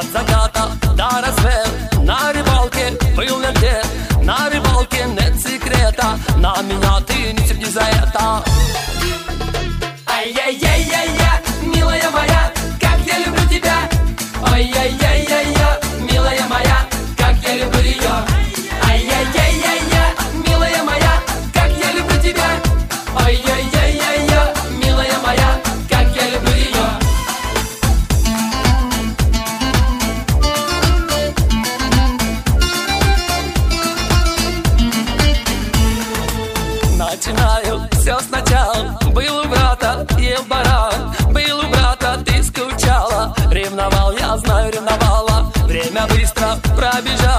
от заката до рассвета. На рыбалке был везде, на рыбалке нет секрета. На меня ты не цепни за это. Ай-яй-яй-яй-я, милая моя, как я люблю тебя. Ай-яй-яй-яй-я, милая моя, как я люблю ее. Ай-яй-яй-яй-я, милая моя, как я люблю тебя. Ай-яй-яй-яй-я, милая моя, как я люблю ее. Начинаю все сначала. Был у брата, ел баран. Был у брата, ты скучала. Ревновал, я знаю, ревновала. Время быстро пробежало.